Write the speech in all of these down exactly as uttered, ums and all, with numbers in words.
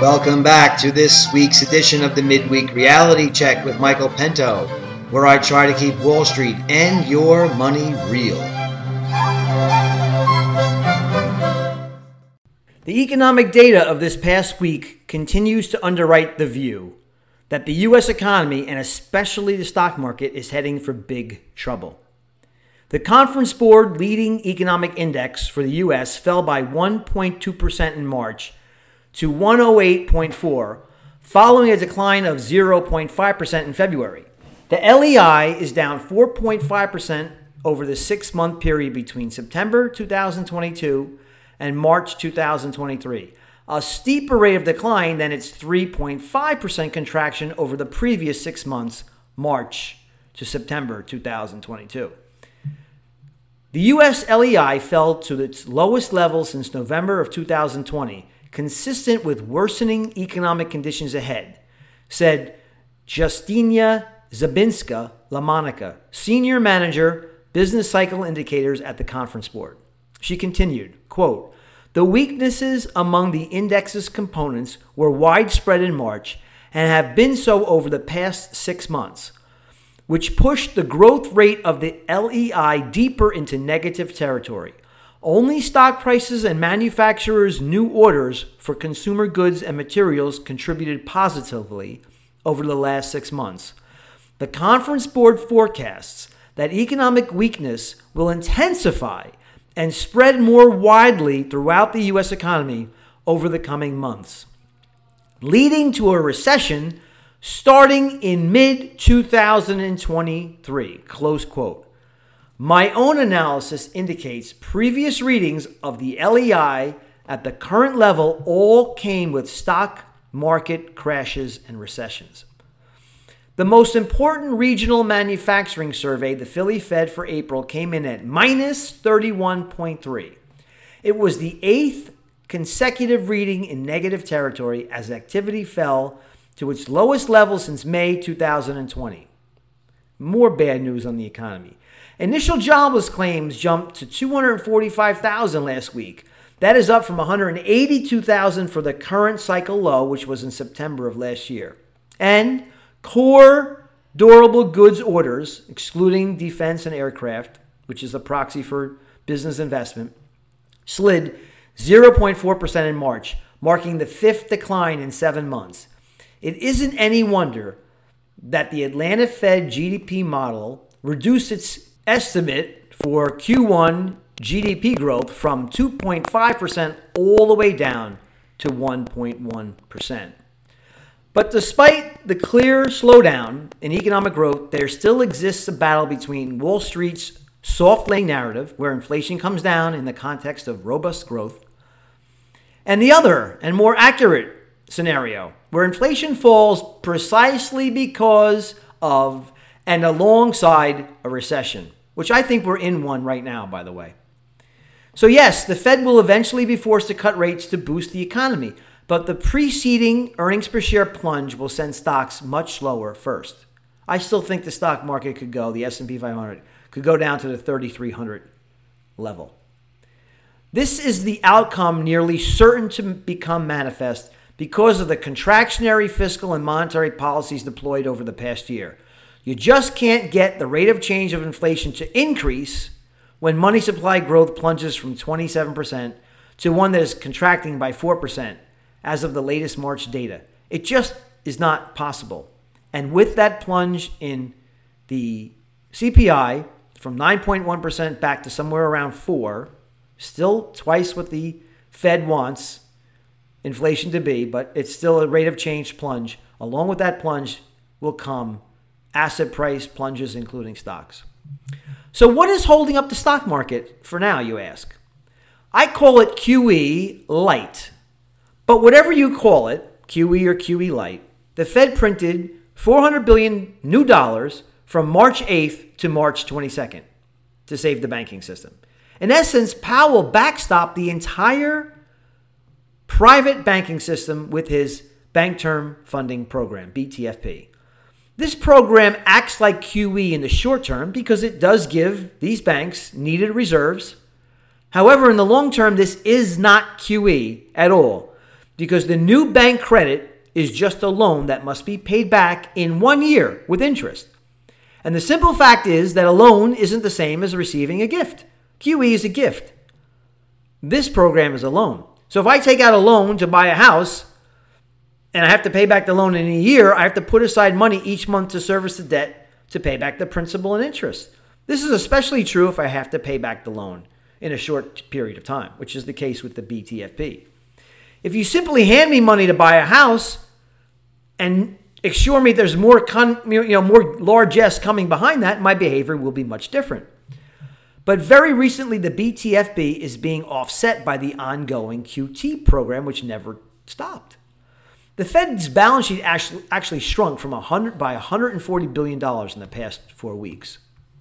Welcome back to this week's edition of the Midweek Reality Check with Michael Pinto, where I try to keep Wall Street and your money real. The economic data of this past week continues to underwrite the view that the U S economy, and especially the stock market, is heading for big trouble. The Conference Board leading economic index for the U S fell by one point two percent in March to one oh eight point four, following a decline of zero point five percent in February. The L E I is down four point five percent over the six-month period between September two thousand twenty-two and March two thousand twenty-three, a steeper rate of decline than its three point five percent contraction over the previous six months, March to September two thousand twenty-two. The U S L E I fell to its lowest level since November of two thousand twenty, consistent with worsening economic conditions ahead, said Justyna Zabinska-Lamonica, Senior Manager, Business Cycle Indicators at the Conference Board. She continued, quote, "The weaknesses among the index's components were widespread in March and have been so over the past six months, which pushed the growth rate of the L E I deeper into negative territory. Only stock prices and manufacturers' new orders for consumer goods and materials contributed positively over the last six months. The Conference Board forecasts that economic weakness will intensify and spread more widely throughout the U S economy over the coming months, leading to a recession starting in mid twenty twenty-three, close quote. My own analysis indicates previous readings of the L E I at the current level all came with stock market crashes and recessions. The most important regional manufacturing survey, the Philly Fed for April, came in at minus thirty-one point three. It was the eighth consecutive reading in negative territory as activity fell to its lowest level since May two thousand twenty. More bad news on the economy. Initial jobless claims jumped to two hundred forty-five thousand last week. That is up from one hundred eighty-two thousand for the current cycle low, which was in September of last year. And core durable goods orders, excluding defense and aircraft, which is a proxy for business investment, slid zero point four percent in March, marking the fifth decline in seven months. It isn't any wonder that the Atlanta Fed G D P model reduced its estimate for Q one G D P growth from two point five percent all the way down to one point one percent. But despite the clear slowdown in economic growth, there still exists a battle between Wall Street's soft landing narrative, where inflation comes down in the context of robust growth, and the other and more accurate scenario, where inflation falls precisely because of and alongside a recession, which I think we're in one right now, by the way. So yes, the Fed will eventually be forced to cut rates to boost the economy, but the preceding earnings per share plunge will send stocks much lower first. I still think the stock market could go, the S and P five hundred, could go down to the thirty-three hundred level. This is the outcome nearly certain to become manifest because of the contractionary fiscal and monetary policies deployed over the past year. You just can't get the rate of change of inflation to increase when money supply growth plunges from twenty-seven percent to one that is contracting by four percent as of the latest March data. It just is not possible. And with that plunge in the C P I from nine point one percent back to somewhere around four, still twice what the Fed wants inflation to be, but it's still a rate of change plunge. Along with that plunge will come asset price plunges, including stocks. So what is holding up the stock market for now, you ask? I call it Q E light. But whatever you call it, Q E or Q E light, the Fed printed four hundred billion dollars new dollars from March eighth to March twenty-second to save the banking system. In essence, Powell backstopped the entire private banking system with his Bank Term Funding Program, B T F P. This program acts like Q E in the short term because it does give these banks needed reserves. However, in the long term, this is not Q E at all. because the new bank credit is just a loan that must be paid back in one year with interest. And the simple fact is that a loan isn't the same as receiving a gift. Q E is a gift. This program is a loan. So if I take out a loan to buy a house and I have to pay back the loan in a year, I have to put aside money each month to service the debt to pay back the principal and interest. This is especially true if I have to pay back the loan in a short period of time, which is the case with the B T F P. If you simply hand me money to buy a house and assure me there's more, con, you know, more largesse coming behind that, my behavior will be much different. But very recently, the B T F P is being offset by the ongoing Q T program, which never stopped. The Fed's balance sheet actually, actually shrunk from one hundred by one hundred forty billion dollars in the past four weeks.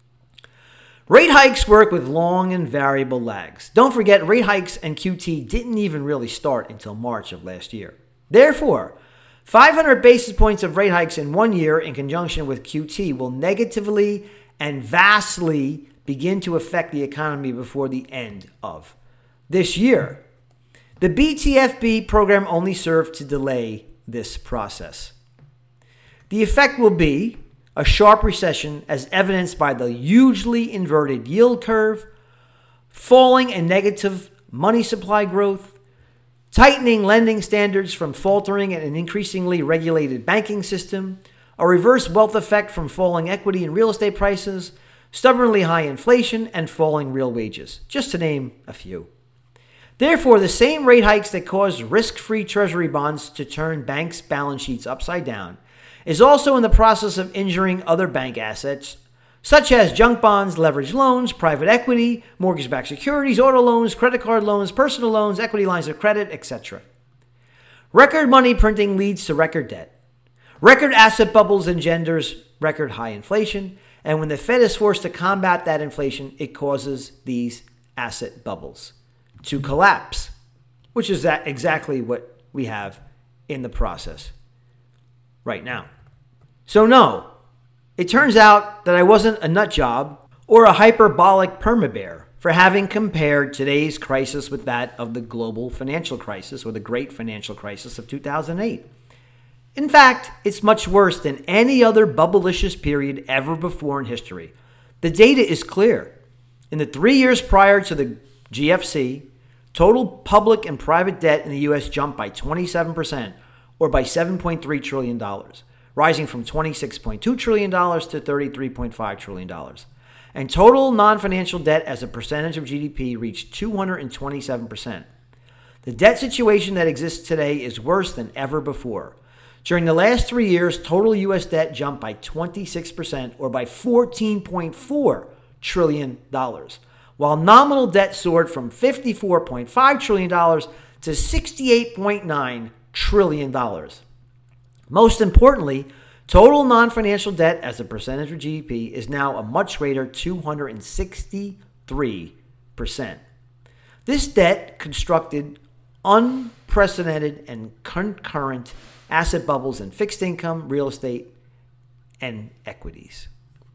Rate hikes work with long and variable lags. Don't forget, rate hikes and Q T didn't even really start until March of last year. Therefore, five hundred basis points of rate hikes in one year in conjunction with Q T will negatively and vastly begin to affect the economy before the end of this year. The B T F P program only served to delay this process. The effect will be a sharp recession as evidenced by the hugely inverted yield curve, falling and negative money supply growth, tightening lending standards from faltering and an increasingly regulated banking system, a reverse wealth effect from falling equity and real estate prices, stubbornly high inflation, and falling real wages, just to name a few. Therefore, the same rate hikes that caused risk-free treasury bonds to turn banks' balance sheets upside down is also in the process of injuring other bank assets, such as junk bonds, leveraged loans, private equity, mortgage-backed securities, auto loans, credit card loans, personal loans, equity lines of credit, et cetera. Record money printing leads to record debt. Record asset bubbles engenders record high inflation. And when the Fed is forced to combat that inflation, it causes these asset bubbles to collapse, which is that exactly what we have in the process right now. So no, it turns out that I wasn't a nut job or a hyperbolic permabear for having compared today's crisis with that of the global financial crisis or the great financial crisis of two thousand eight. In fact, it's much worse than any other bubblicious period ever before in history. The data is clear. In the three years prior to the G F C, total public and private debt in the U S jumped by twenty-seven percent, or by seven point three trillion dollars, rising from twenty-six point two trillion dollars to thirty-three point five trillion dollars. And total non-financial debt as a percentage of G D P reached two hundred twenty-seven percent. The debt situation that exists today is worse than ever before. During the last three years, total U S debt jumped by twenty-six percent, or by fourteen point four trillion dollars, while nominal debt soared from fifty-four point five trillion dollars to sixty-eight point nine trillion dollars. Most importantly, total non-financial debt as a percentage of G D P is now a much greater two hundred sixty-three percent. This debt constructed unprecedented and concurrent asset bubbles in fixed income, real estate, and equities.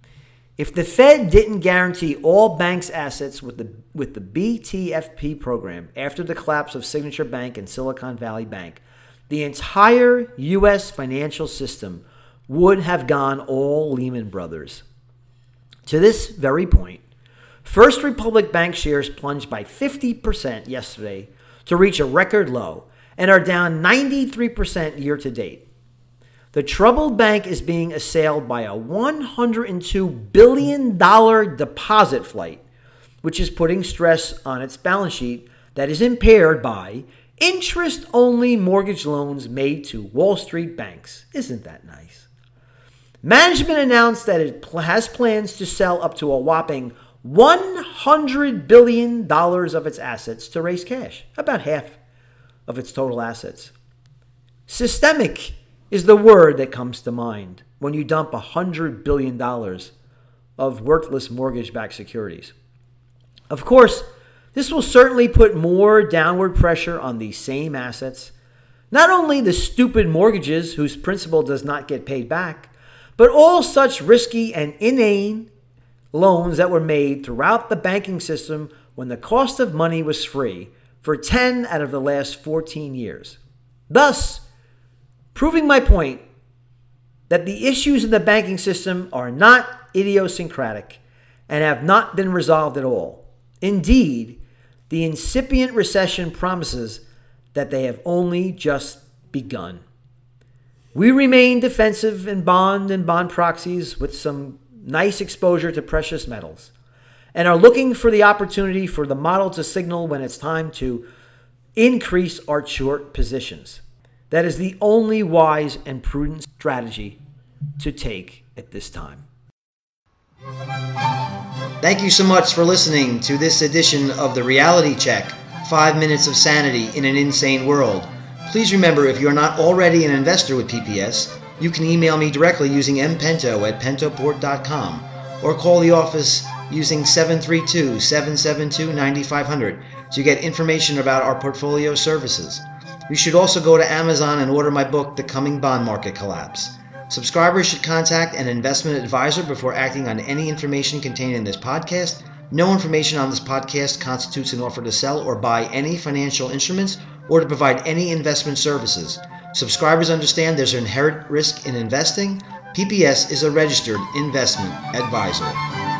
If the Fed didn't guarantee all banks' assets with the with the B T F P program after the collapse of Signature Bank and Silicon Valley Bank, the entire U S financial system would have gone all Lehman Brothers. To this very point, First Republic Bank shares plunged by fifty percent yesterday to reach a record low and are down ninety-three percent year to date. The troubled bank is being assailed by a one hundred two billion dollars deposit flight, which is putting stress on its balance sheet that is impaired by interest-only mortgage loans made to Wall Street banks. Isn't that nice? Management announced that it has plans to sell up to a whopping one hundred billion dollars of its assets to raise cash, about half of its total assets. Systemic is the word that comes to mind when you dump one hundred billion dollars of worthless mortgage-backed securities. Of course, this will certainly put more downward pressure on these same assets, not only the stupid mortgages whose principal does not get paid back, but all such risky and inane loans that were made throughout the banking system when the cost of money was free for ten out of the last fourteen years. thus proving my point that the issues in the banking system are not idiosyncratic and have not been resolved at all. Indeed, the incipient recession promises that they have only just begun. We remain defensive in bond and bond proxies with some nice exposure to precious metals, and are looking for the opportunity for the model to signal when it's time to increase our short positions. That is the only wise and prudent strategy to take at this time. Thank you so much for listening to this edition of the Reality Check, Five Minutes of Sanity in an Insane World. Please remember, if you're not already an investor with P P S, you can email me directly using mpento at pentoport dot com or call the office using seven three two, seven seven two, nine five zero zero to get information about our portfolio services. You should also go to Amazon and order my book, The Coming Bond Market Collapse. Subscribers should contact an investment advisor before acting on any information contained in this podcast. No information on this podcast constitutes an offer to sell or buy any financial instruments or to provide any investment services. Subscribers understand there's an inherent risk in investing. P P S is a registered investment advisor.